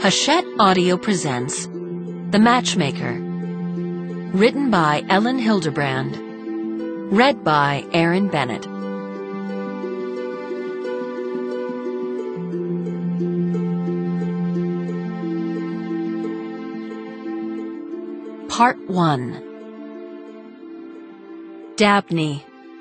Hachette Audio presents The Matchmaker, written by Ellen Hilderbrand, read by Aaron Bennett. Part 1. Dabney.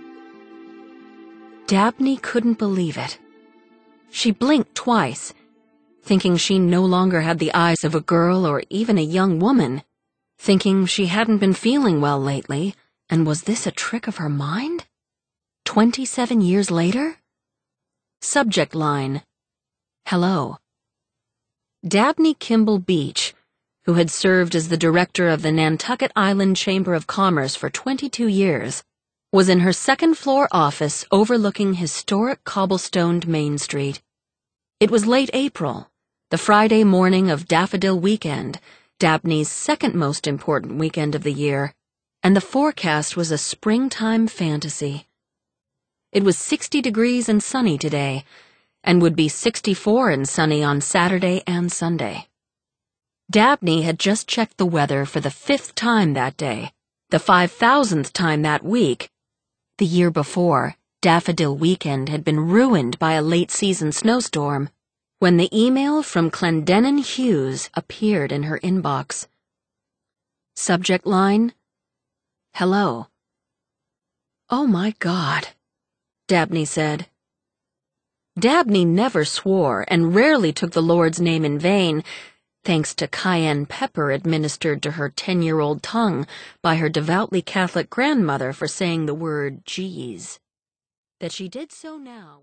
Dabney couldn't believe it. She blinked twice, thinking she no longer had the eyes of a girl or even a young woman, thinking she hadn't been feeling well lately, and was this a trick of her mind? 27 years later? Subject line: Hello. Dabney Kimball Beach, who had served as the director of the Nantucket Island Chamber of Commerce for 22 years, was in her second-floor office overlooking historic cobblestoned Main Street. It was late April, the Friday morning of Daffodil Weekend, Dabney's second most important weekend of the year, and the forecast was a springtime fantasy. It was 60 degrees and sunny today, and would be 64 and sunny on Saturday and Sunday. Dabney had just checked the weather for the 5th time that day, the 5,000th time that week. The year before, Daffodil Weekend had been ruined by a late-season snowstorm, when the email from Clendenin Hughes appeared in her inbox. Subject line: Hello. Oh my God, Dabney said. Dabney never swore and rarely took the Lord's name in vain, thanks to cayenne pepper administered to her 10-year-old tongue by her devoutly Catholic grandmother for saying the word "geez." That she did so now